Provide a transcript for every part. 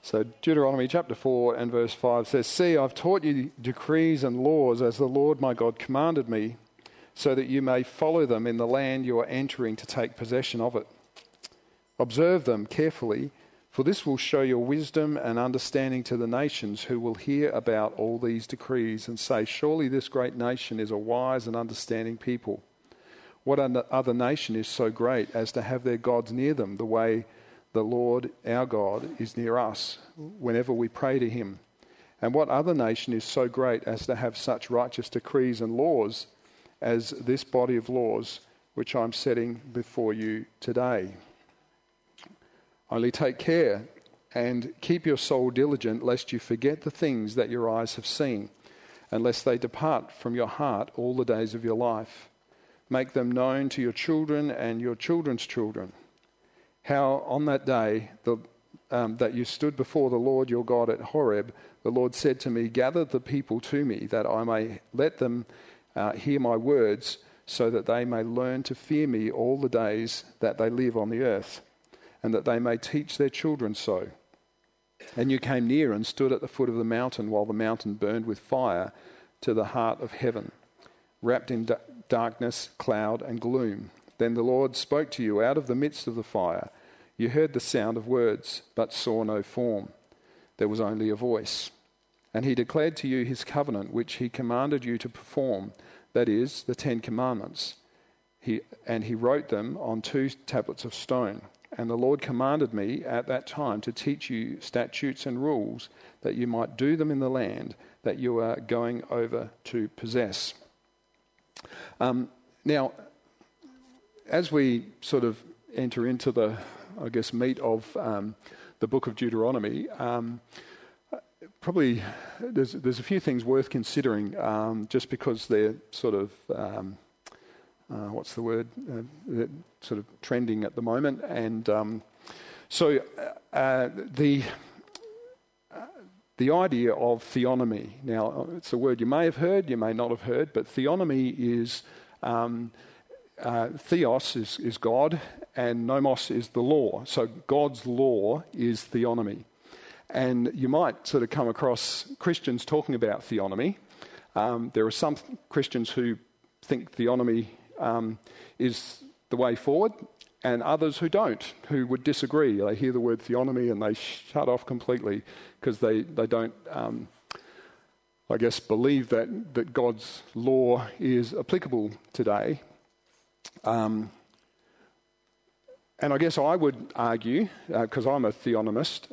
So Deuteronomy chapter 4 and verse 5 says, "See, I've taught you decrees and laws as the Lord my God commanded me, so that you may follow them in the land you are entering to take possession of it. Observe them carefully, for this will show your wisdom and understanding to the nations who will hear about all these decrees and say, 'Surely this great nation is a wise and understanding people.' What other nation is so great as to have their gods near them the way the Lord our God is near us whenever we pray to him? And what other nation is so great as to have such righteous decrees and laws as this body of laws which I'm setting before you today? Only take care and keep your soul diligent, lest you forget the things that your eyes have seen, and lest they depart from your heart all the days of your life. Make them known to your children and your children's children, how on that day that you stood before the Lord your God at Horeb, the Lord said to me, 'Gather the people to me, that I may let them hear my words, so that they may learn to fear me all the days that they live on the earth, and that they may teach their children so.' And you came near and stood at the foot of the mountain while the mountain burned with fire to the heart of heaven, wrapped in darkness, cloud, and gloom. Then the Lord spoke to you out of the midst of the fire. You heard the sound of words, but saw no form. There was only a voice. And he declared to you his covenant, which he commanded you to perform, that is, the 10 Commandments. He wrote them on 2 tablets of stone. And the Lord commanded me at that time to teach you statutes and rules, that you might do them in the land that you are going over to possess." Now, as we sort of enter into the, meat of the book of Deuteronomy, probably there's a few things worth considering, just because they're sort of they're sort of trending at the moment, and so the idea of theonomy. Now, it's a word you may have heard, you may not have heard, but theonomy is theos is God, and nomos is the law. So God's law is theonomy. And you might sort of come across Christians talking about theonomy. There are some Christians who think theonomy is the way forward, and others who don't, who would disagree. They hear the word theonomy and they shut off completely because they don't, believe that God's law is applicable today. And I guess I would argue, because I'm a theonomist,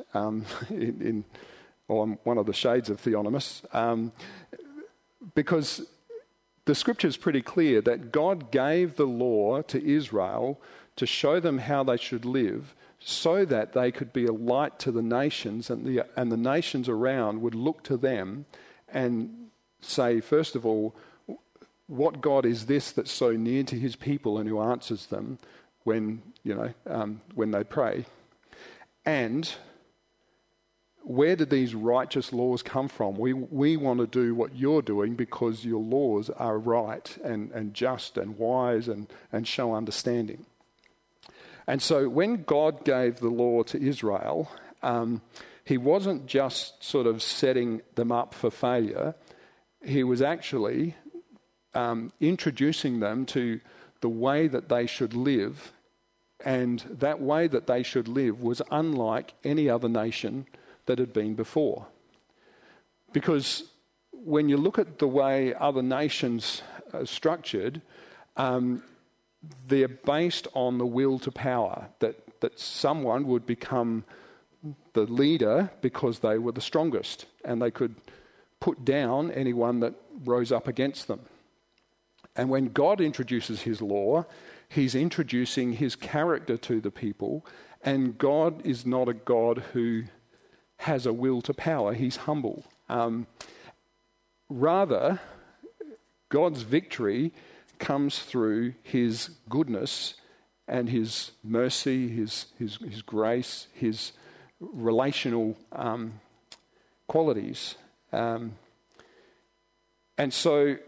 or I'm one of the shades of theonomist, because the scripture is pretty clear that God gave the law to Israel to show them how they should live, so that they could be a light to the nations, and the nations around would look to them and say, first of all, what God is this that's so near to his people and who answers them when they pray? And where did these righteous laws come from? We want to do what you're doing because your laws are right and just and wise and show understanding. And so when God gave the law to Israel, he wasn't just sort of setting them up for failure. He was actually introducing them to the way that they should live, and that way that they should live was unlike any other nation that had been before. Because when you look at the way other nations are structured, they're based on the will to power, that someone would become the leader because they were the strongest and they could put down anyone that rose up against them. And when God introduces his law, he's introducing his character to the people, and God is not a God who has a will to power. He's humble. Rather, God's victory comes through his goodness and his mercy, his grace, his relational qualities. And so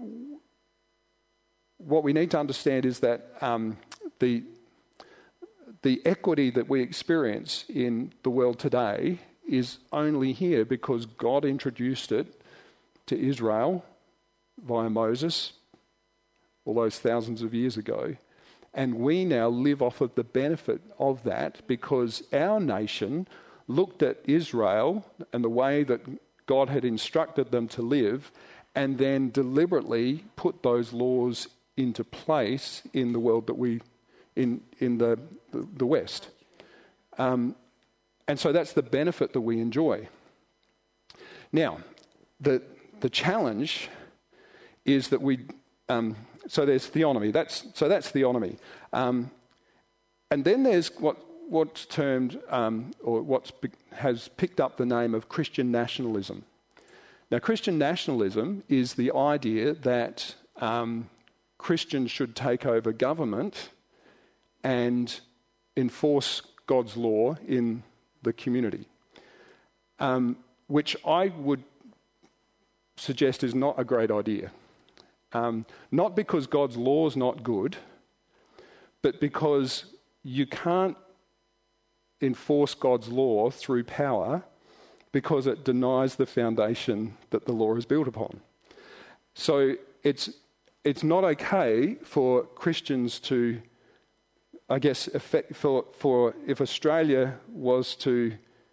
what we need to understand is that the equity that we experience in the world today is only here because God introduced it to Israel via Moses all those thousands of years ago. And we now live off of the benefit of that because our nation looked at Israel and the way that God had instructed them to live and then deliberately put those laws into place in the world that in the West. And so that's the benefit that we enjoy. Now, the challenge is that so there's theonomy. That's theonomy. And then there's what's termed, has picked up the name of Christian nationalism. Now, Christian nationalism is the idea that Christians should take over government and enforce God's law in the community, which I would suggest is not a great idea. Not because God's law is not good, but because you can't enforce God's law through power because it denies the foundation that the law is built upon. So it's not okay for Christians to, I guess, for if Australia was to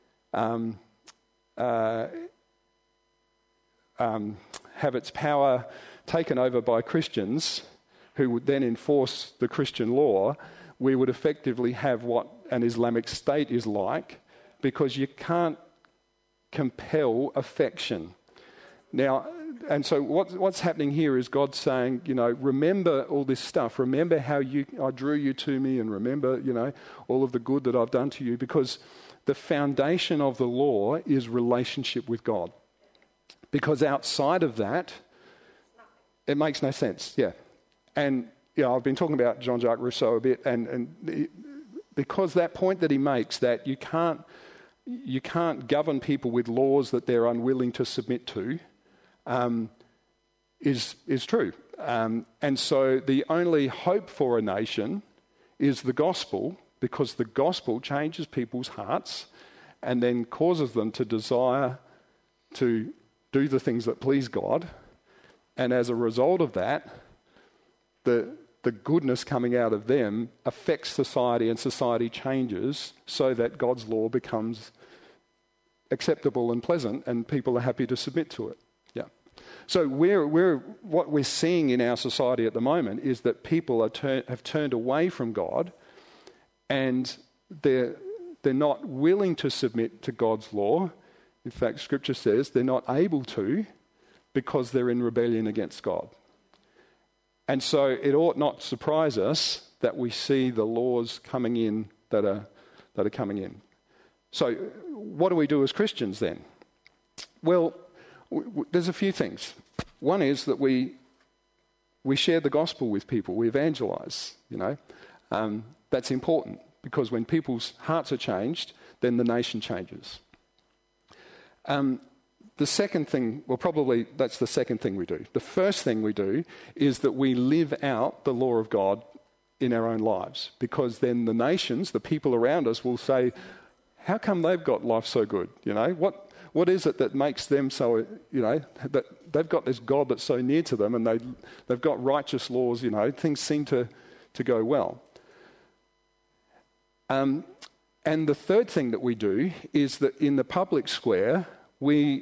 have its power taken over by Christians who would then enforce the Christian law, we would effectively have what an Islamic State is like, because you can't compel affection. Now, and so what's happening here is God saying, remember all this stuff. Remember how I drew you to me, and remember, all of the good that I've done to you, because the foundation of the law is relationship with God. Because outside of that, it makes no sense. Yeah. And I've been talking about Jean-Jacques Rousseau a bit, and because that point that he makes, that you can't govern people with laws that they're unwilling to submit to, is true. And so the only hope for a nation is the gospel, because the gospel changes people's hearts and then causes them to desire to do the things that please God. And as a result of that, the goodness coming out of them affects society, and society changes so that God's law becomes acceptable and pleasant, and people are happy to submit to it. Yeah. So what we're seeing in our society at the moment is that people have turned away from God, and they're not willing to submit to God's law. In fact, Scripture says they're not able to, because they're in rebellion against God. And so it ought not surprise us that we see the laws coming in that are coming in. So what do we do as Christians then? Well, there's a few things. One is that we share the gospel with people. We evangelize, That's important, because when people's hearts are changed, then the nation changes. The second thing, probably that's the second thing we do. The first thing we do is that we live out the law of God in our own lives, because then the nations, the people around us, will say, how come they've got life so good? What is it that makes them so, that they've got this God that's so near to them, and they've got righteous laws, things seem to go well. And the third thing that we do is that in the public square, we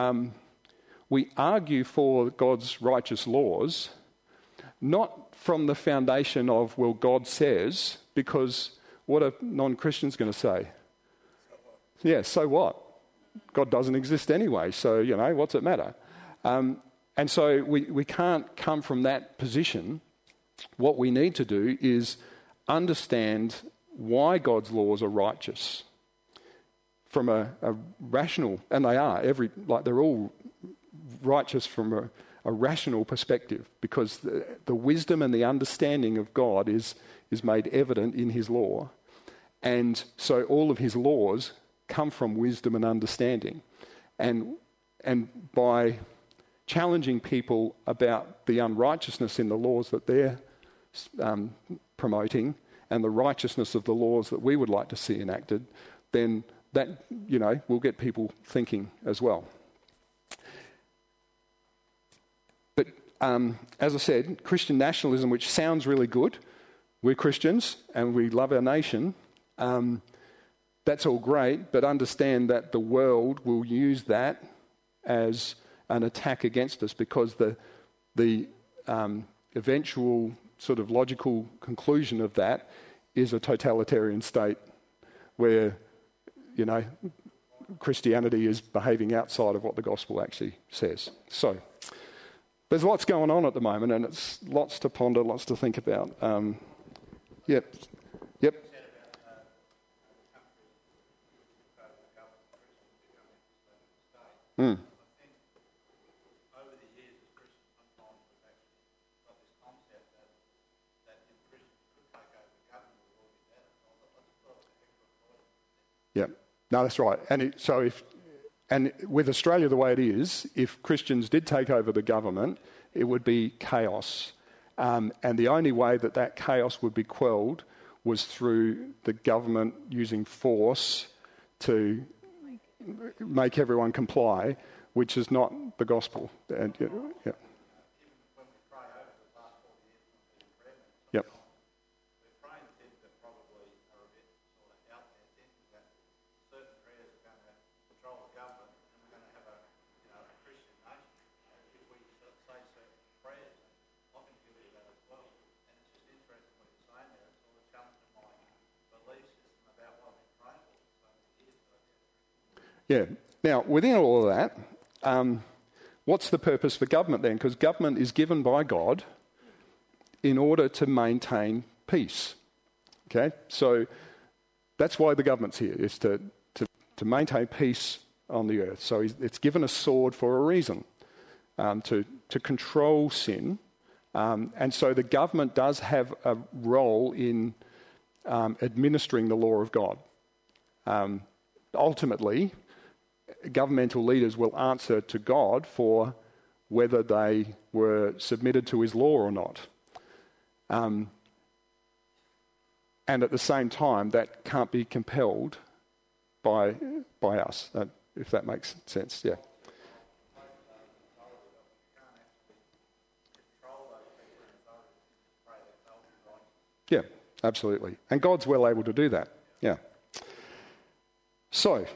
argue for God's righteous laws, not from the foundation of, well, God says, because what are non-Christians going to say? Yeah, so what? God doesn't exist anyway, so, what's it matter? And so we can't come from that position. What we need to do is understand why God's laws are righteous from a rational, and they are, they're all righteous from a rational perspective, because the wisdom and the understanding of God is made evident in his law. And so all of his laws come from wisdom and understanding. And by challenging people about the unrighteousness in the laws that they're promoting, and the righteousness of the laws that we would like to see enacted, then that, will get people thinking as well. But as I said, Christian nationalism, which sounds really good, we're Christians and we love our nation, that's all great, but understand that the world will use that as an attack against us, because the eventual sort of logical conclusion of that is a totalitarian state where, Christianity is behaving outside of what the gospel actually says. So there's lots going on at the moment, and it's lots to ponder, lots to think about. Yep. Mm. Yeah, no, that's right. And with Australia the way it is, if Christians did take over the government, it would be chaos. And the only way that chaos would be quelled was through the government using force to make everyone comply, which is not the gospel. And, yeah. Yep. Yeah. Now, within all of that, what's the purpose for government then? Because government is given by God in order to maintain peace. Okay? So that's why the government's here, is to maintain peace on the earth. So it's given a sword for a reason, to control sin. And so the government does have a role in administering the law of God. Ultimately, governmental leaders will answer to God for whether they were submitted to his law or not. And at the same time, that can't be compelled by us, if that makes sense, yeah. Yeah, absolutely. And God's well able to do that, yeah. So,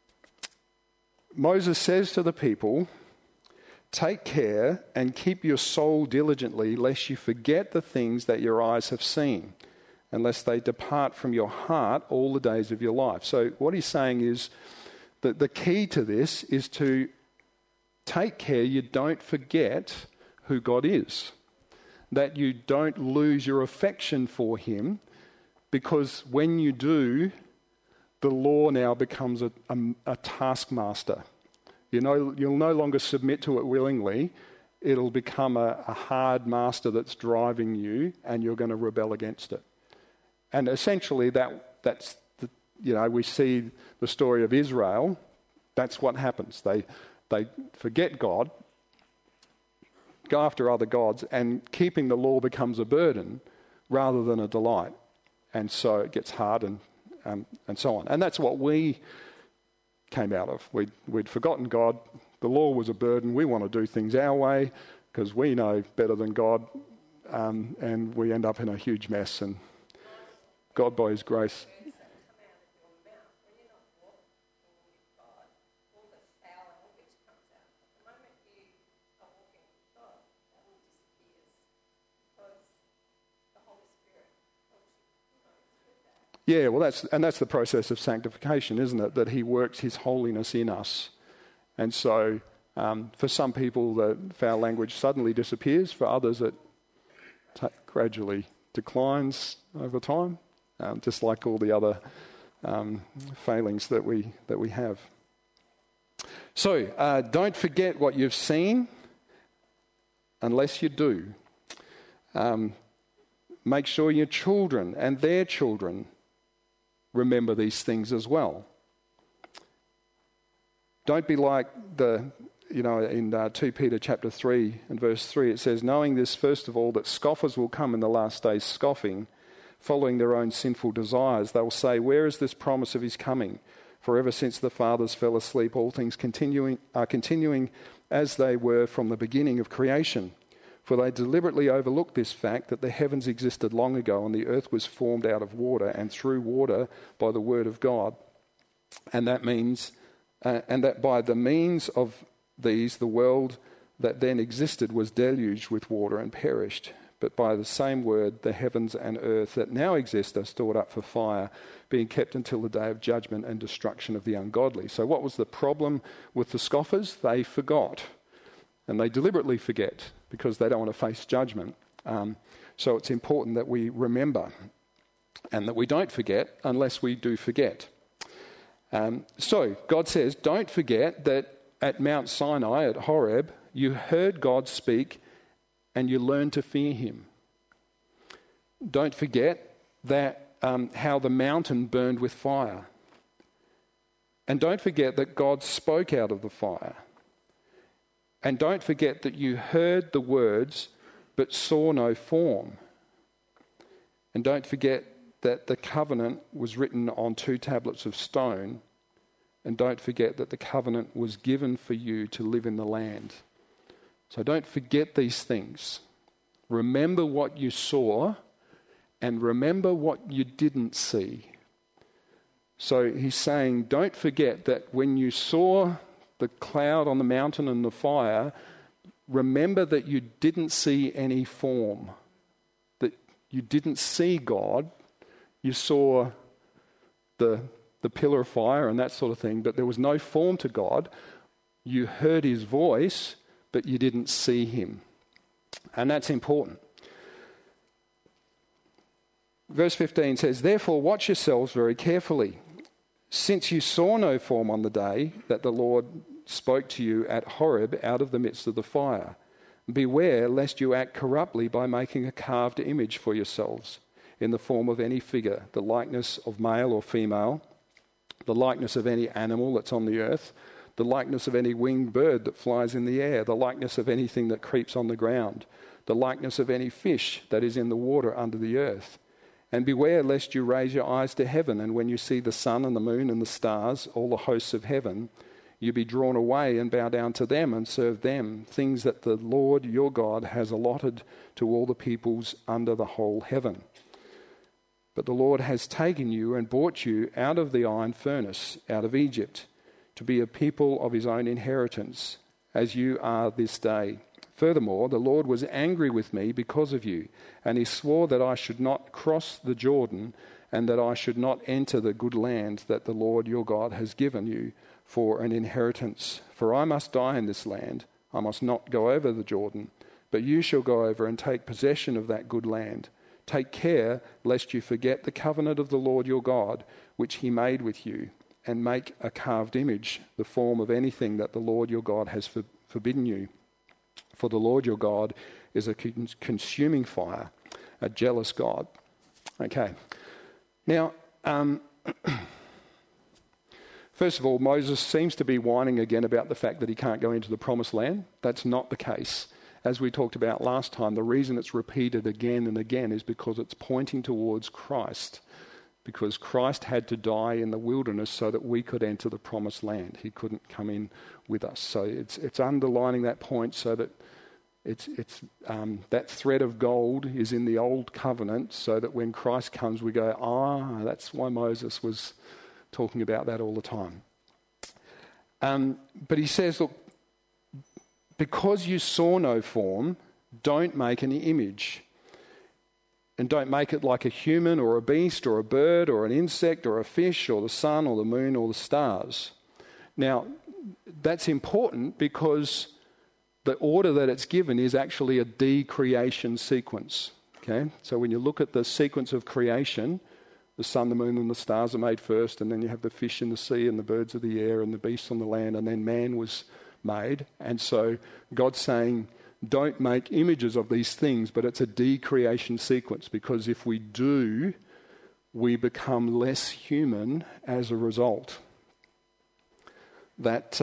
Moses says to the people, "Take care and keep your soul diligently, lest you forget the things that your eyes have seen, unless they depart from your heart all the days of your life." So what he's saying is that the key to this is to take care you don't forget who God is, that you don't lose your affection for him, because when you do, the law now becomes a taskmaster. You'll no longer submit to it willingly. It'll become a hard master that's driving you, and you're going to rebel against it. And essentially, that's we see the story of Israel. That's what happens. They forget God, go after other gods, and keeping the law becomes a burden rather than a delight. And so it gets hard and so on. And that's what we came out of. We'd forgotten God. The law was a burden. We want to do things our way because we know better than God, and we end up in a huge mess. And God, by his grace... Yeah, well, that's the process of sanctification, isn't it? That he works his holiness in us. And so for some people, the foul language suddenly disappears. For others, it gradually declines over time, just like all the other failings that we have. So don't forget what you've seen unless you do. Make sure your children and their children remember these things as well. Don't be like in 2 Peter chapter 3 and verse 3, it says, "Knowing this, first of all, that scoffers will come in the last days scoffing, following their own sinful desires. They will say, "Where is this promise of his coming? For ever since the fathers fell asleep, all things are continuing as they were from the beginning of creation. For they deliberately overlooked this fact that the heavens existed long ago and the earth was formed out of water and through water by the word of God. And that by the means of these, the world that then existed was deluged with water and perished. But by the same word, the heavens and earth that now exist are stored up for fire, being kept until the day of judgment and destruction of the ungodly." So what was the problem with the scoffers? They forgot. And they deliberately forget because they don't want to face judgment. So it's important that we remember and that we don't forget unless we do forget. So God says, don't forget that at Mount Sinai, at Horeb, you heard God speak and you learned to fear him. Don't forget that how the mountain burned with fire. And don't forget that God spoke out of the fire. And don't forget that you heard the words but saw no form. And don't forget that the covenant was written on 2 tablets of stone. And don't forget that the covenant was given for you to live in the land. So don't forget these things. Remember what you saw and remember what you didn't see. So he's saying, don't forget that when you saw the cloud on the mountain and the fire, remember that you didn't see any form, that you didn't see God. You saw the pillar of fire and that sort of thing, but there was no form to God. You heard his voice, but you didn't see him. And that's important. Verse 15 says, "Therefore watch yourselves very carefully, since you saw no form on the day that the Lord spoke to you at Horeb out of the midst of the fire. Beware lest you act corruptly by making a carved image for yourselves in the form of any figure, the likeness of male or female, the likeness of any animal that's on the earth, the likeness of any winged bird that flies in the air, the likeness of anything that creeps on the ground, the likeness of any fish that is in the water under the earth. And beware lest you raise your eyes to heaven, and when you see the sun and the moon and the stars, all the hosts of heaven, you be drawn away and bow down to them and serve them, things that the Lord your God has allotted to all the peoples under the whole heaven. But the Lord has taken you and brought you out of the iron furnace, out of Egypt, to be a people of his own inheritance, as you are this day. Furthermore, the Lord was angry with me because of you, and he swore that I should not cross the Jordan and that I should not enter the good land that the Lord your God has given you for an inheritance. For I must die in this land. I must not go over the Jordan, but you shall go over and take possession of that good land. Take care lest you forget the covenant of the Lord your God, which he made with you, and make a carved image, the form of anything that the Lord your God has forbidden you. For the Lord your God is a consuming fire, a jealous God." Okay. Now, first of all, Moses seems to be whining again about the fact that he can't go into the promised land. That's not the case. As we talked about last time, the reason it's repeated again and again is because it's pointing towards Christ. Because Christ had to die in the wilderness so that we could enter the promised land. He couldn't come in with us. So it's underlining that point so that that thread of gold is in the old covenant so that when Christ comes we go, that's why Moses was talking about that all the time. But he says, look, because you saw no form, don't make any image. And don't make it like a human or a beast or a bird or an insect or a fish or the sun or the moon or the stars. Now, that's important because the order that it's given is actually a decreation sequence. Okay? So when you look at the sequence of creation, the sun, the moon and the stars are made first, and then you have the fish in the sea and the birds of the air and the beasts on the land, and then man was made. And so God's saying, don't make images of these things, but it's a decreation sequence, because if we do, we become less human as a result. That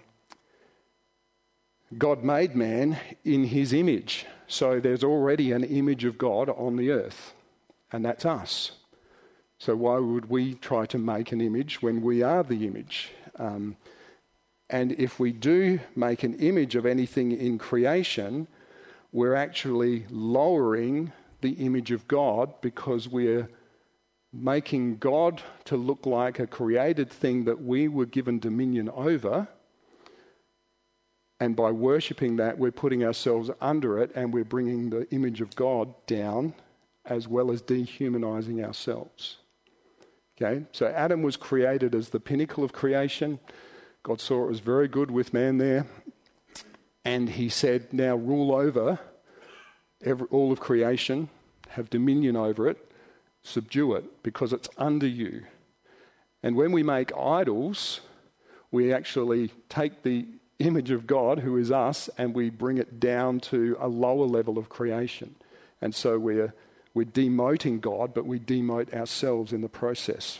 God made man in his image, so there's already an image of God on the earth. and that's us. So why would we try to make an image when we are the image? And if we do make an image of anything in creation, we're actually lowering the image of God, because we're making God to look like a created thing that we were given dominion over. And by worshipping that, we're putting ourselves under it, and we're bringing the image of God down, as well as dehumanizing ourselves. Okay, so Adam was created as the pinnacle of creation. God saw it was very good with man there. And he said, now rule over all of creation, have dominion over it, subdue it, because it's under you. And when we make idols, we actually take the image of God, who is us, and we bring it down to a lower level of creation. And so we're demoting God, but we demote ourselves in the process.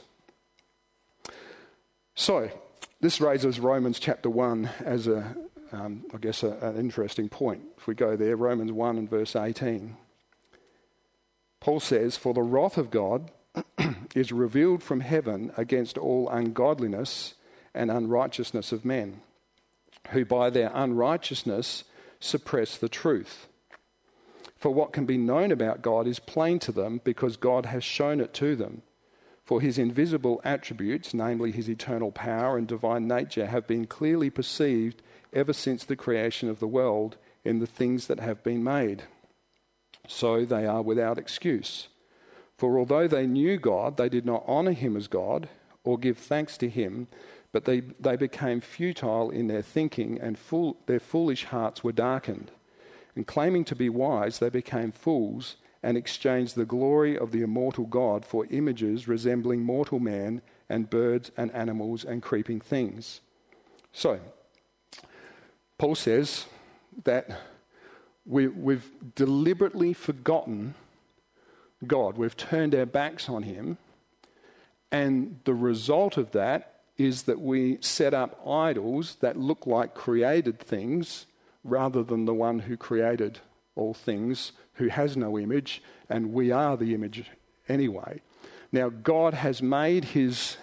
So this raises Romans chapter 1 as an interesting point. If we go there, Romans 1 and verse 18. Paul says, "For the wrath of God is revealed from heaven against all ungodliness and unrighteousness of men, who by their unrighteousness suppress the truth. For what can be known about God is plain to them, because God has shown it to them. For his invisible attributes, namely his eternal power and divine nature, have been clearly perceived ever since the creation of the world in the things that have been made. So they are without excuse. For although they knew God, they did not honour him as God or give thanks to him, but they became futile in their thinking, and their foolish hearts were darkened. And claiming to be wise, they became fools and exchanged the glory of the immortal God for images resembling mortal man and birds and animals and creeping things." So, Paul says that we've deliberately forgotten God. We've turned our backs on him, and the result of that is that we set up idols that look like created things rather than the one who created all things, who has no image, and we are the image anyway. Now, God has made his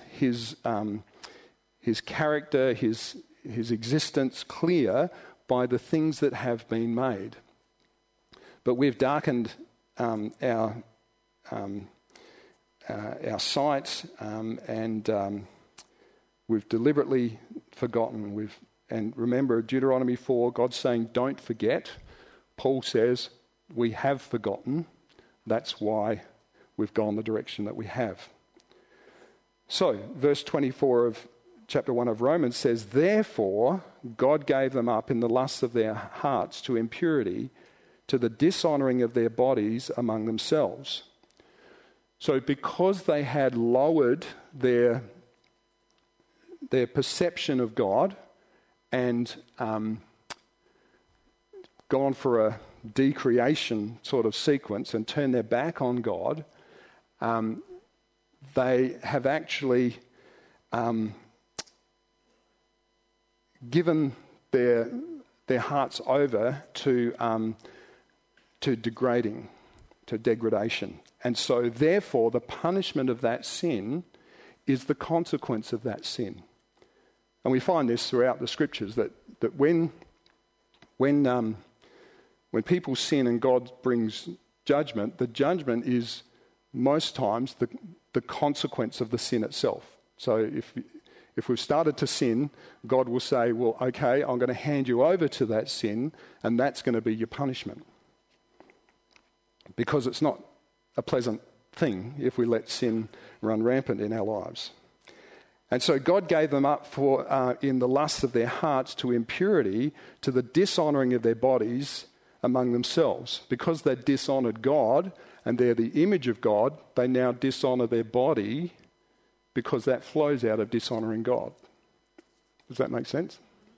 character, his existence clear by the things that have been made. But we've darkened our sight, and we've deliberately forgotten. And remember Deuteronomy 4, God's saying, don't forget. Paul says, we have forgotten. That's why we've gone the direction that we have. So, verse 24 of chapter 1 of Romans says, "Therefore God gave them up in the lusts of their hearts to impurity, to the dishonouring of their bodies among themselves." So because they had lowered their perception of God and gone for a decreation sort of sequence and turned their back on God, they have actually given their hearts over to degrading, to degradation. And so therefore the punishment of that sin is the consequence of that sin. And we find this throughout the scriptures, that when people sin and God brings judgment, the judgment is most times the consequence of the sin itself. So if we've started to sin, God will say, well, okay, I'm going to hand you over to that sin, and that's going to be your punishment. Because it's not a pleasant thing if we let sin run rampant in our lives. And so God gave them up in the lusts of their hearts to impurity, to the dishonouring of their bodies among themselves. Because they dishonoured God and they're the image of God, they now dishonour their body, because that flows out of dishonouring God. Does that make sense?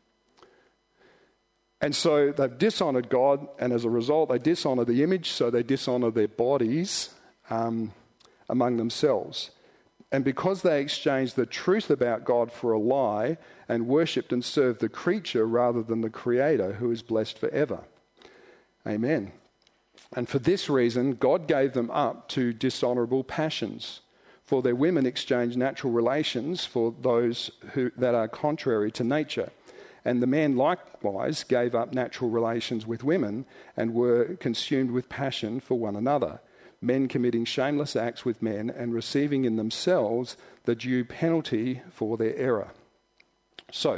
And so they've dishonoured God, and as a result they dishonour the image, so they dishonour their bodies among themselves. And because they exchanged the truth about God for a lie and worshipped and served the creature rather than the Creator, who is blessed forever. Amen. And for this reason, God gave them up to dishonourable passions. For their women exchanged natural relations for those that are contrary to nature. And the men likewise gave up natural relations with women and were consumed with passion for one another, men committing shameless acts with men and receiving in themselves the due penalty for their error. So,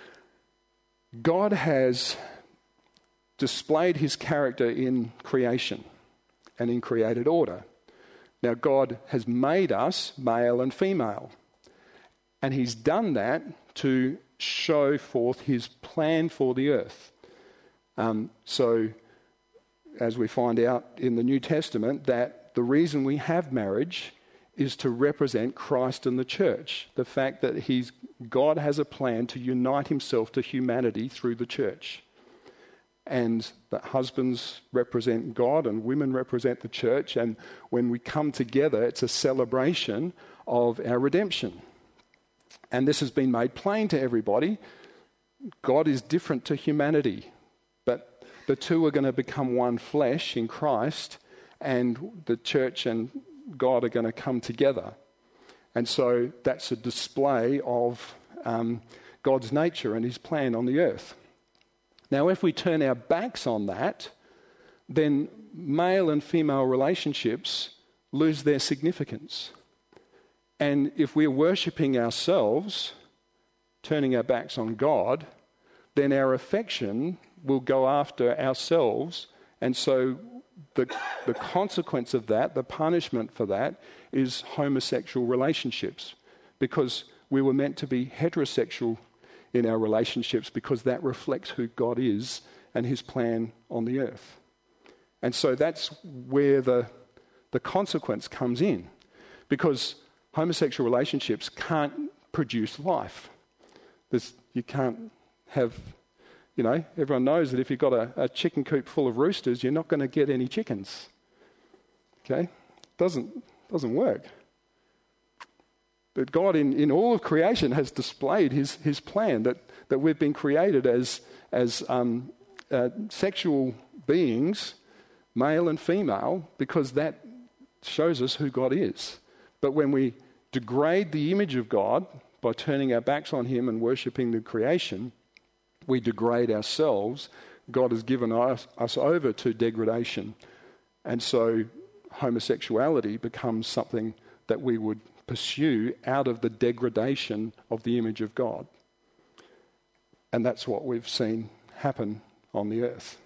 God has displayed his character in creation and in created order. Now, God has made us male and female, and he's done that to show forth his plan for the earth. So, as we find out in the New Testament, that the reason we have marriage is to represent Christ and the church. The fact that God has a plan to unite himself to humanity through the church. And that husbands represent God and women represent the church. And when we come together, it's a celebration of our redemption. And this has been made plain to everybody. God is different to humanity. But the two are going to become one flesh in Christ. And the church and God are going to come together. And so that's a display of God's nature and his plan on the earth. Now, if we turn our backs on that, then male and female relationships lose their significance. And if we're worshipping ourselves, turning our backs on God, then our affection will go after ourselves. And so the consequence of that, the punishment for that, is homosexual relationships. Because we were meant to be heterosexual in our relationships because that reflects who God is and his plan on the earth. And so that's where the consequence comes in, because homosexual relationships can't produce life. You can't have, everyone knows that if you've got a chicken coop full of roosters, you're not going to get any chickens. Okay? Doesn't work. But God in all of creation has displayed his plan that we've been created as sexual beings, male and female, because that shows us who God is. But when we degrade the image of God by turning our backs on him and worshipping the creation, we degrade ourselves. God has given us over to degradation. And so homosexuality becomes something that we would pursue out of the degradation of the image of God. And that's what we've seen happen on the earth.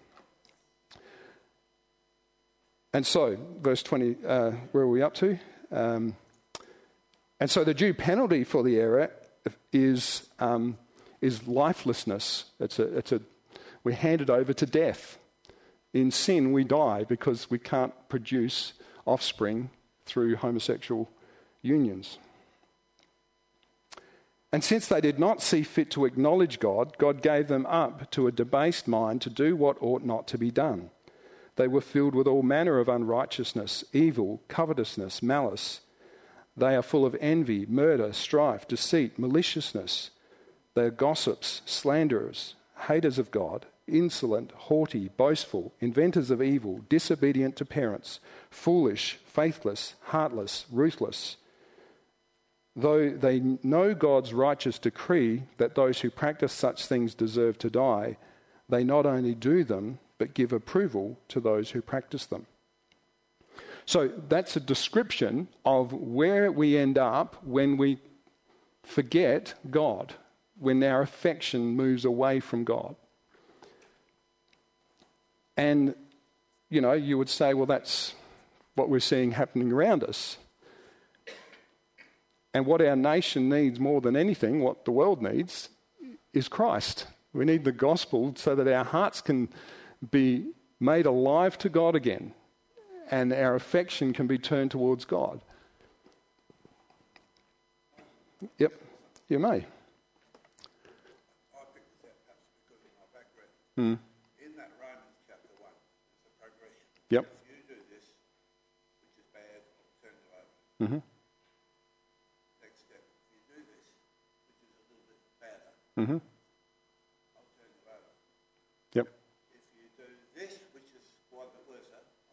And so, verse 20, where are we up to? And so the due penalty for the error is lifelessness. We're handed over to death. In sin, we die because we can't produce offspring through homosexual unions. And since they did not see fit to acknowledge God, God gave them up to a debased mind to do what ought not to be done. They were filled with all manner of unrighteousness, evil, covetousness, malice. They are full of envy, murder, strife, deceit, maliciousness. They are gossips, slanderers, haters of God, insolent, haughty, boastful, inventors of evil, disobedient to parents, foolish, faithless, heartless, ruthless. Though they know God's righteous decree that those who practice such things deserve to die, they not only do them, but give approval to those who practice them. So that's a description of where we end up when we forget God, when our affection moves away from God. And, you would say, well, that's what we're seeing happening around us. And what our nation needs more than anything, what the world needs, is Christ. We need the gospel so that our hearts can be made alive to God again and our affection can be turned towards God. Yep, you may. I picked this out perhaps because of my background. In that Romans chapter 1, there's a progression. Yep. If you do this, which is bad, I'll turn it over. Mm-hmm. Next step, if you do this, which is a little bit better, Mm-hmm. I'll turn it over. Yep. If you do this, which is quite a bit worse,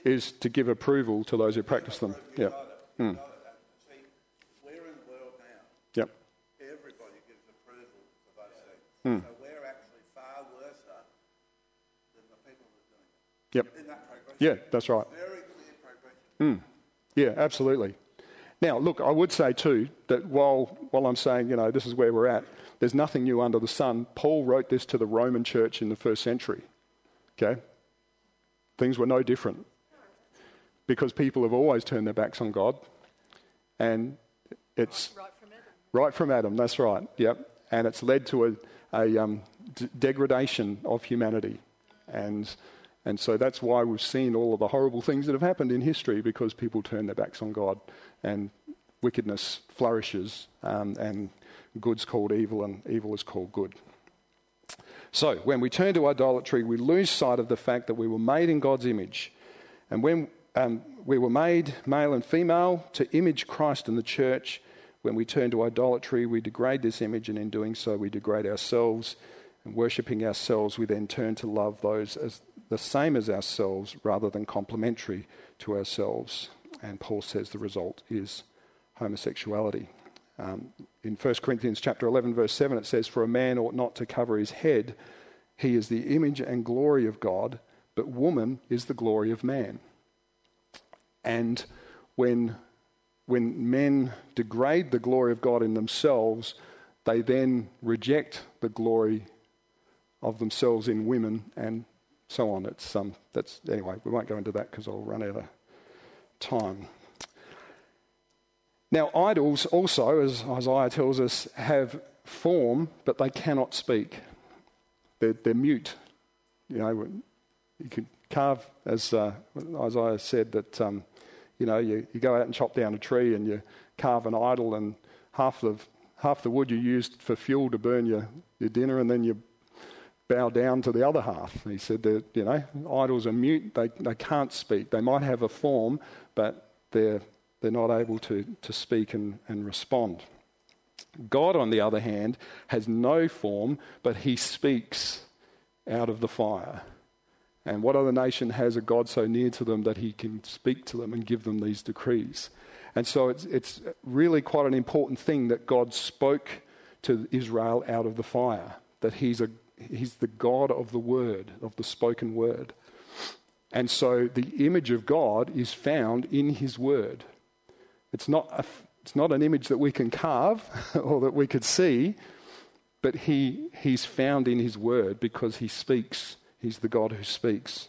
is to give approval to those who practice them. Yeah. See, we're in the world now. Yep. Everybody gives approval to those things. So we're actually far worse than the people that are doing it. Yep. In that progression. Yeah, that's right. Very clear progression. Yeah, absolutely. Now, look, I would say too that while I'm saying, this is where we're at, there's nothing new under the sun. Paul wrote this to the Roman church in the first century. Okay? Things were no different because people have always turned their backs on God, and it's right from Adam. That's right. Yep. And it's led to a degradation of humanity, and so that's why we've seen all of the horrible things that have happened in history, because people turn their backs on God and wickedness flourishes, and good's called evil and evil is called good. So when we turn to idolatry, we lose sight of the fact that we were made in God's image. And when we were made male and female to image Christ and the church, when we turn to idolatry, we degrade this image, and in doing so we degrade ourselves. And worshipping ourselves, we then turn to love those as the same as ourselves rather than complementary to ourselves. And Paul says the result is homosexuality. In 1 Corinthians chapter 11, verse 7, it says, "For a man ought not to cover his head. He is the image and glory of God, but woman is the glory of man." And when men degrade the glory of God in themselves, they then reject the glory of themselves in women, and so on. Anyway, we won't go into that because I'll run out of time. Now, idols also, as Isaiah tells us, have form, but they cannot speak. They're mute. You can carve, as Isaiah said, that you go out and chop down a tree and you carve an idol, and half the wood you used for fuel to burn your dinner, and then you bow down to the other half. He said that idols are mute. They can't speak. They might have a form, but they're not able to speak and respond. God, on the other hand, has no form, but he speaks out of the fire. And what other nation has a God so near to them that he can speak to them and give them these decrees? And so it's really quite an important thing that God spoke to Israel out of the fire, that he's the God of the word, of the spoken word. And so the image of God is found in his word. It's not an image that we can carve or that we could see, but he's found in his word because he speaks. He's the God who speaks.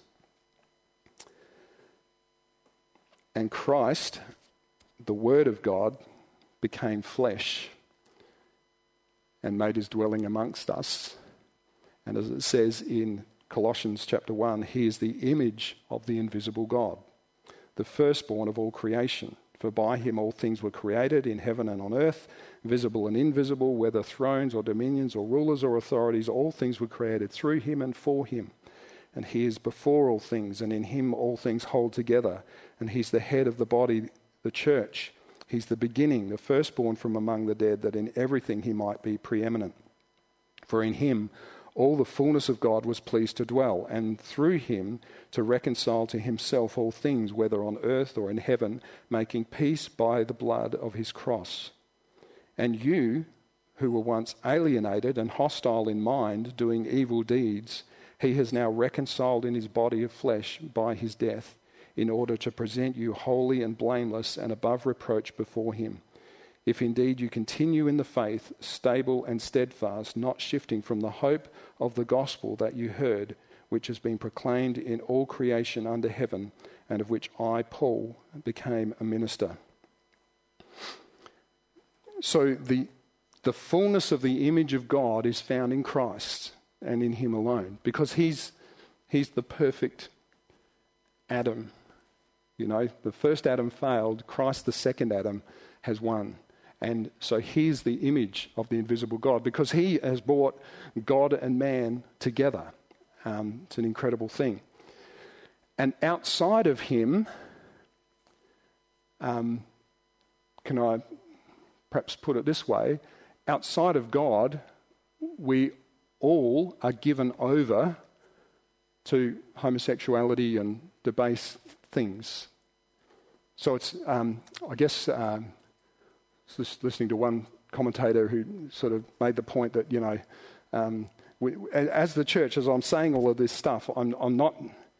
And Christ, the Word of God, became flesh and made his dwelling amongst us. And as it says in Colossians chapter 1, he is the image of the invisible God, the firstborn of all creation. For by him all things were created in heaven and on earth, visible and invisible, whether thrones or dominions or rulers or authorities, all things were created through him and for him. And he is before all things, and in him all things hold together. And he's the head of the body, the church. He's the beginning, the firstborn from among the dead, that in everything he might be preeminent. For in him all the fullness of God was pleased to dwell, and through him to reconcile to himself all things, whether on earth or in heaven, making peace by the blood of his cross. And you, who were once alienated and hostile in mind, doing evil deeds, he has now reconciled in his body of flesh by his death, in order to present you holy and blameless and above reproach before him. If indeed you continue in the faith, stable and steadfast, not shifting from the hope of the gospel that you heard, which has been proclaimed in all creation under heaven, and of which I, Paul, became a minister. So the fullness of the image of God is found in Christ and in him alone, because he's the perfect Adam. The first Adam failed. Christ, the second Adam, has won. And so he's the image of the invisible God, because he has brought God and man together. It's an incredible thing. And outside of him, can I perhaps put it this way? Outside of God, we all are given over to homosexuality and debased things. So it's, I guess, just listening to one commentator who sort of made the point that, as the church, as I'm saying all of this stuff, I'm not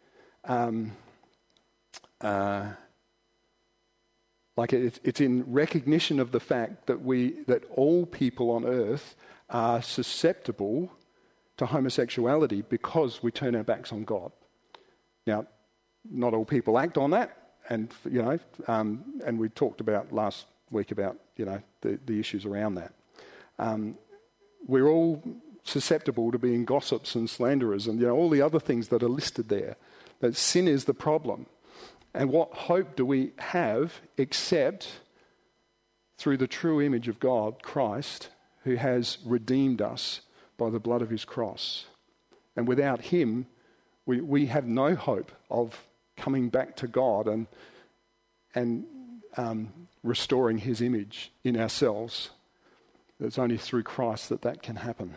it's in recognition of the fact that all people on earth are susceptible to homosexuality because we turn our backs on God. Now, not all people act on that, and we talked about last week about the issues around that. We're all susceptible to being gossips and slanderers and all the other things that are listed there. That sin is the problem. And what hope do we have except through the true image of God, Christ, who has redeemed us by the blood of his cross? And without him, we have no hope of coming back to God and restoring his image in ourselves. It's only through Christ that can happen.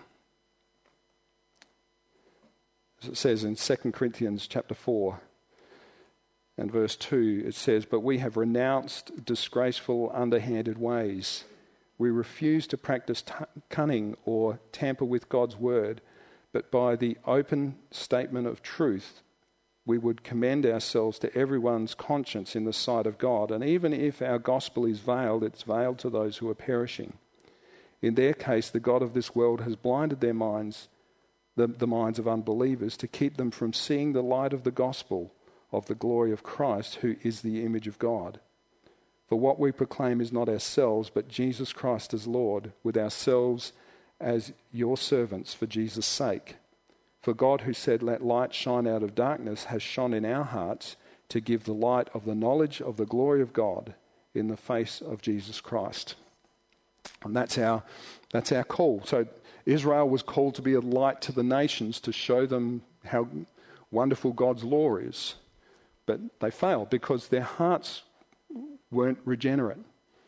As it says in 2 Corinthians chapter 4 and verse 2, it says, "But we have renounced disgraceful, underhanded ways. We refuse to practice cunning or tamper with God's word, but by the open statement of truth, we would commend ourselves to everyone's conscience in the sight of God. And even if our gospel is veiled, it's veiled to those who are perishing. In their case, the God of this world has blinded their minds, the minds of unbelievers, to keep them from seeing the light of the gospel of the glory of Christ, who is the image of God. For what we proclaim is not ourselves, but Jesus Christ as Lord, with ourselves as your servants for Jesus' sake. For God, who said, 'Let light shine out of darkness,' has shone in our hearts to give the light of the knowledge of the glory of God in the face of Jesus Christ." And that's our call. So Israel was called to be a light to the nations, to show them how wonderful God's law is. But they failed because their hearts weren't regenerate.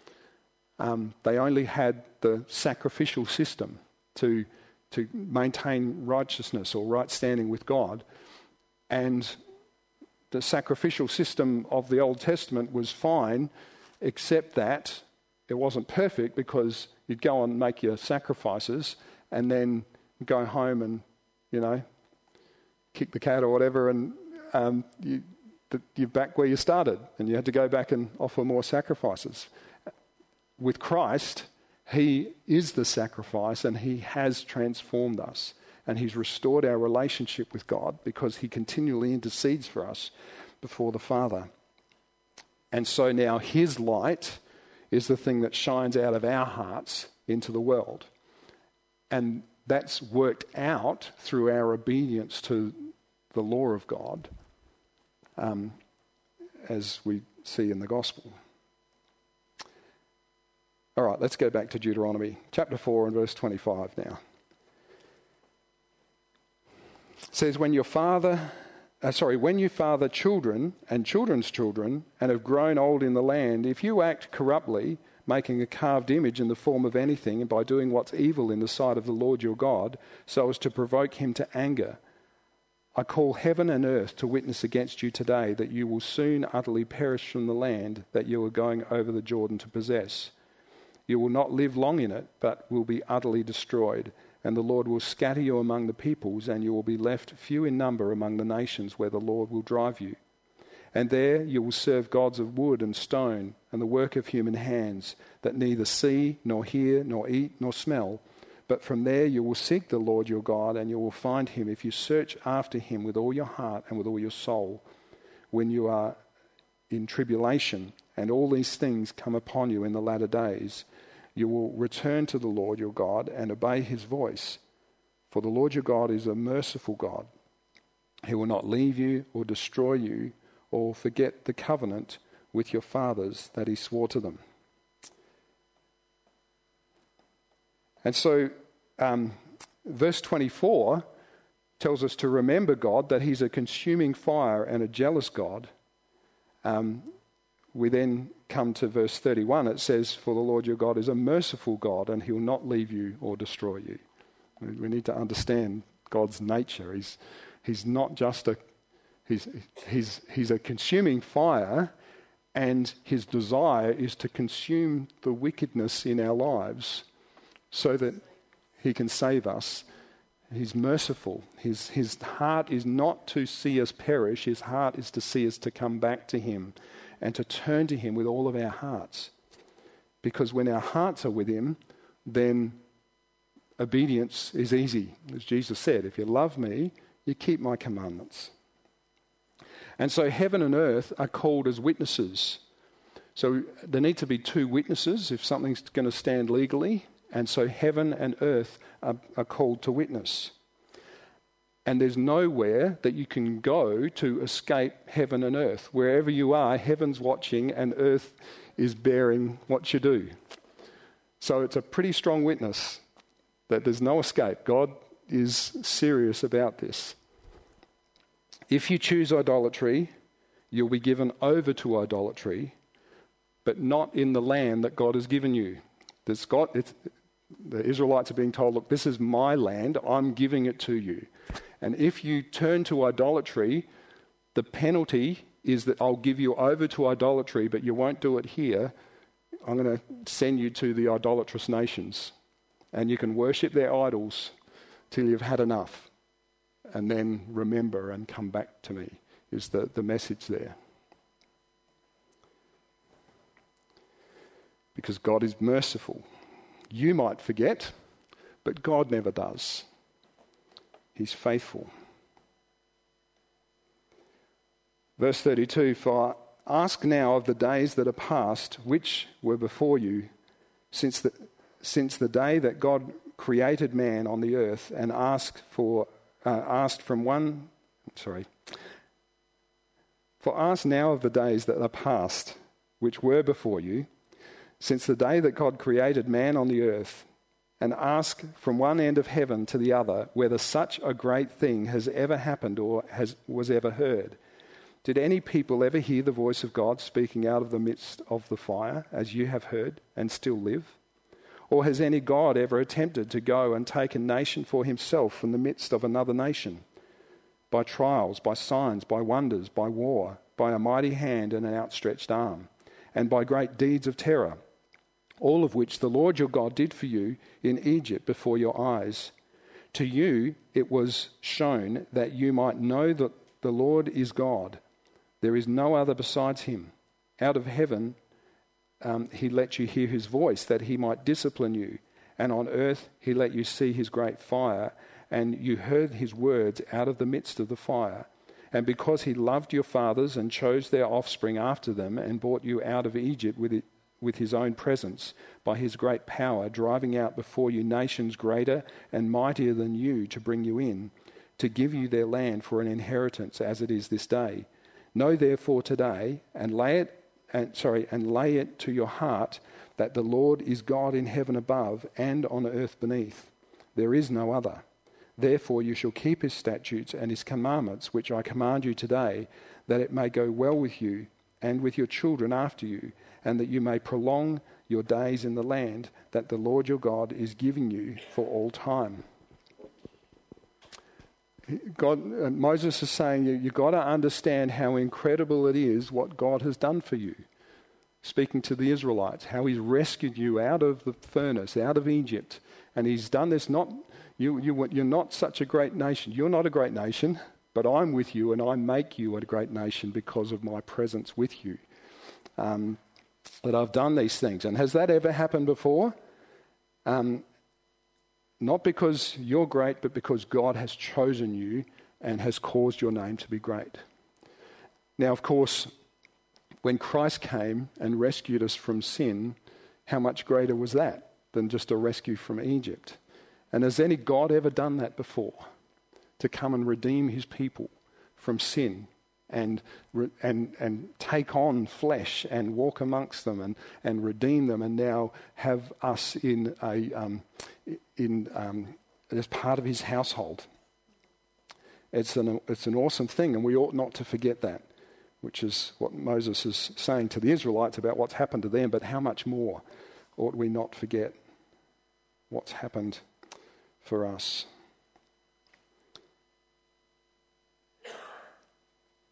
They only had the sacrificial system to maintain righteousness or right standing with God. And the sacrificial system of the Old Testament was fine, except that it wasn't perfect, because you'd go and make your sacrifices and then go home and, kick the cat or whatever, and you're back where you started, and you had to go back and offer more sacrifices. With Christ, he is the sacrifice, and he has transformed us, and he's restored our relationship with God because he continually intercedes for us before the Father. And so now his light is the thing that shines out of our hearts into the world. And that's worked out through our obedience to the law of God, as we see in the gospel. All right, let's go back to Deuteronomy chapter 4 and verse 25 now. It says, when you father children and children's children and have grown old in the land, if you act corruptly, making a carved image in the form of anything, and by doing what's evil in the sight of the Lord your God, so as to provoke him to anger, I call heaven and earth to witness against you today that you will soon utterly perish from the land that you are going over the Jordan to possess. You will not live long in it, but will be utterly destroyed. And the Lord will scatter you among the peoples, and you will be left few in number among the nations where the Lord will drive you. And there you will serve gods of wood and stone, and the work of human hands, that neither see, nor hear, nor eat, nor smell. But from there you will seek the Lord your God, and you will find him if you search after him with all your heart and with all your soul. When you are in tribulation, and all these things come upon you in the latter days, you will return to the Lord your God and obey his voice. For the Lord your God is a merciful God. He will not leave you or destroy you or forget the covenant with your fathers that he swore to them. And so verse 24 tells us to remember God, that he's a consuming fire and a jealous God. We then come to verse 31. It says, for the Lord your God is a merciful God, and he will not leave you or destroy you. We need to understand God's nature. He's not just He's a consuming fire, and his desire is to consume the wickedness in our lives so that he can save us. He's merciful. His heart is not to see us perish. His heart is to see us to come back to him and to turn to him with all of our hearts. Because when our hearts are with him, then obedience is easy. As Jesus said, if you love me, you keep my commandments. And so heaven and earth are called as witnesses. So there need to be two witnesses if something's going to stand legally. And so heaven and earth are called to witness. And there's nowhere that you can go to escape heaven and earth. Wherever you are, heaven's watching and earth is bearing what you do. So it's a pretty strong witness that there's no escape. God is serious about this. If you choose idolatry, you'll be given over to idolatry, but not in the land that God has given you. The Israelites are being told, look, this is my land, I'm giving it to you. And if you turn to idolatry, the penalty is that I'll give you over to idolatry, but you won't do it here. I'm going to send you to the idolatrous nations. And you can worship their idols till you've had enough. And then remember and come back to me, is the message there. Because God is merciful. You might forget, but God never does. He's faithful. Verse 32, for ask now of the days that are past, which were before you, since the day that God created man on the earth and asked now of the days that are past, which were before you, since the day that God created man on the earth, and ask from one end of heaven to the other whether such a great thing has ever happened or was ever heard. Did any people ever hear the voice of God speaking out of the midst of the fire, as you have heard and still live? Or has any God ever attempted to go and take a nation for himself from the midst of another nation? By trials, by signs, by wonders, by war, by a mighty hand and an outstretched arm, and by great deeds of terror, all of which the Lord your God did for you in Egypt before your eyes. To you it was shown that you might know that the Lord is God. There is no other besides him. Out of heaven he let you hear his voice, that he might discipline you. And on earth he let you see his great fire, and you heard his words out of the midst of the fire. And because he loved your fathers and chose their offspring after them, and brought you out of Egypt with his own presence, by his great power, driving out before you nations greater and mightier than you to bring you in, to give you their land for an inheritance as it is this day. Know therefore today, and lay it to your heart, that the Lord is God in heaven above and on earth beneath. There is no other. Therefore you shall keep his statutes and his commandments, which I command you today, that it may go well with you and with your children after you, and that you may prolong your days in the land that the Lord your God is giving you for all time. Moses is saying you've got to understand how incredible it is what God has done for you. Speaking to the Israelites, how he's rescued you out of the furnace, out of Egypt. And he's done this you're not such a great nation. You're not a great nation, but I'm with you and I make you a great nation because of my presence with you. That I've done these things. And has that ever happened before? Not because you're great, but because God has chosen you and has caused your name to be great. Now, of course, when Christ came and rescued us from sin, how much greater was that than just a rescue from Egypt? And has any God ever done that before? To come and redeem his people from sin and take on flesh and walk amongst them and redeem them, and now have us as part of his household. It's an awesome thing, and we ought not to forget that, which is what Moses is saying to the Israelites about what's happened to them, but how much more ought we not forget what's happened for us.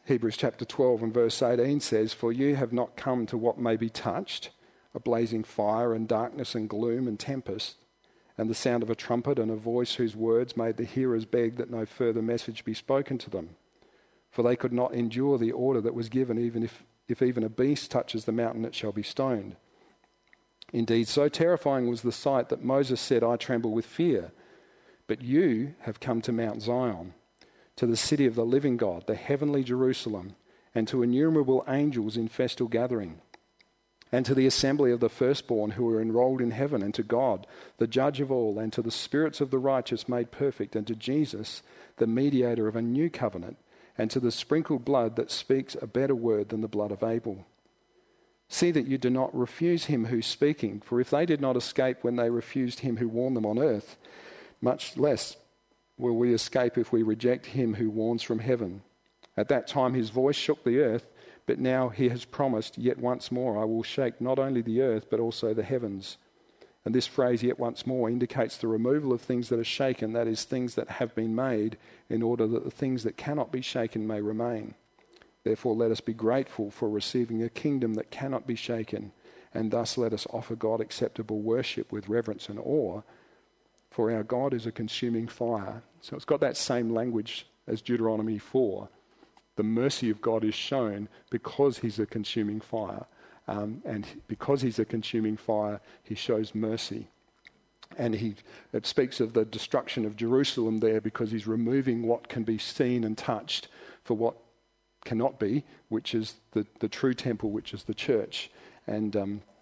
Hebrews chapter 12 and verse 18 says, "For you have not come to what may be touched, a blazing fire and darkness and gloom and tempest, and the sound of a trumpet and a voice whose words made the hearers beg that no further message be spoken to them. For they could not endure the order that was given, even if even a beast touches the mountain, it shall be stoned. Indeed, so terrifying was the sight that Moses said, 'I tremble with fear.' But you have come to Mount Zion, to the city of the living God, the heavenly Jerusalem, and to innumerable angels in festal gathering, and to the assembly of the firstborn who are enrolled in heaven, and to God, the judge of all, and to the spirits of the righteous made perfect, and to Jesus, the mediator of a new covenant, and to the sprinkled blood that speaks a better word than the blood of Abel. See that you do not refuse him who's speaking, for if they did not escape when they refused him who warned them on earth, much less will we escape if we reject him who warns from heaven. At that time his voice shook the earth, but now he has promised, 'Yet once more I will shake not only the earth but also the heavens.'" And this phrase, "yet once more," indicates the removal of things that are shaken, that is, things that have been made, in order that the things that cannot be shaken may remain. Therefore let us be grateful for receiving a kingdom that cannot be shaken, and thus let us offer God acceptable worship with reverence and awe, for our God is a consuming fire. So it's got that same language as Deuteronomy 4. The mercy of God is shown because he's a consuming fire. And because he's a consuming fire, he shows mercy. And it speaks of the destruction of Jerusalem there because he's removing what can be seen and touched for what cannot be, which is the true temple, which is the church, and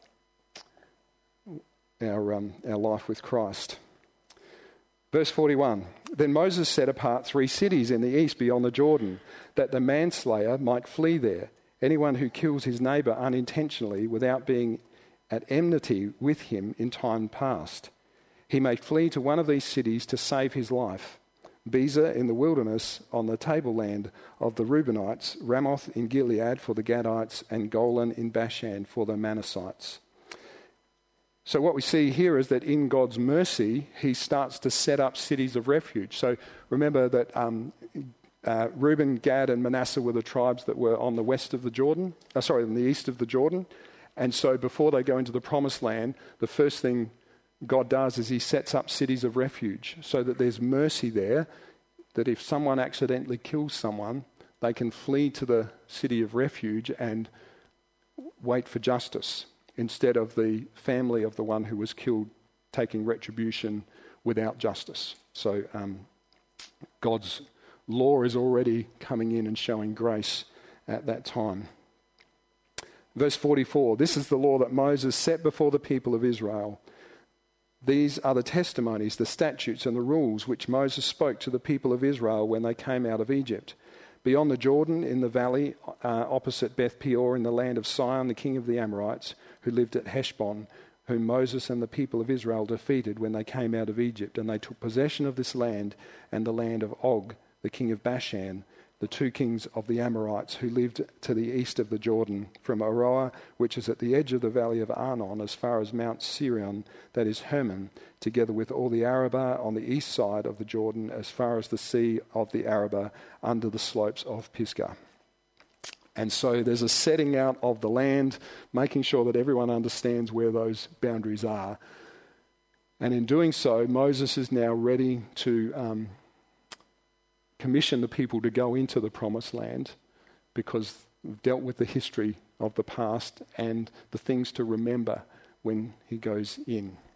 our life with Christ. Verse 41, "Then Moses set apart 3 cities in the east beyond the Jordan, that the manslayer might flee there, anyone who kills his neighbour unintentionally without being at enmity with him in time past. He may flee to one of these cities to save his life: Bezer in the wilderness on the tableland of the Reubenites, Ramoth in Gilead for the Gadites, and Golan in Bashan for the Manassites." So what we see here is that in God's mercy, he starts to set up cities of refuge. So remember that Reuben, Gad, and Manasseh were the tribes that were on the west of the Jordan, in the east of the Jordan. And so before they go into the promised land, the first thing God does is he sets up cities of refuge so that there's mercy there, that if someone accidentally kills someone, they can flee to the city of refuge and wait for justice, instead of the family of the one who was killed taking retribution without justice. So God's law is already coming in and showing grace at that time. Verse 44, "This is the law that Moses set before the people of Israel. These are the testimonies, the statutes and the rules which Moses spoke to the people of Israel when they came out of Egypt. Beyond the Jordan, in the valley opposite Beth Peor, in the land of Sihon, the king of the Amorites, who lived at Heshbon, whom Moses and the people of Israel defeated when they came out of Egypt. And they took possession of this land and the land of Og, the king of Bashan, the 2 kings of the Amorites, who lived to the east of the Jordan, from Aroer, which is at the edge of the valley of Arnon, as far as Mount Sirion, that is Hermon, together with all the Arabah on the east side of the Jordan, as far as the sea of the Arabah, under the slopes of Pisgah." And so there's a setting out of the land, making sure that everyone understands where those boundaries are. And in doing so, Moses is now ready to commission the people to go into the promised land, because we've dealt with the history of the past and the things to remember when he goes in.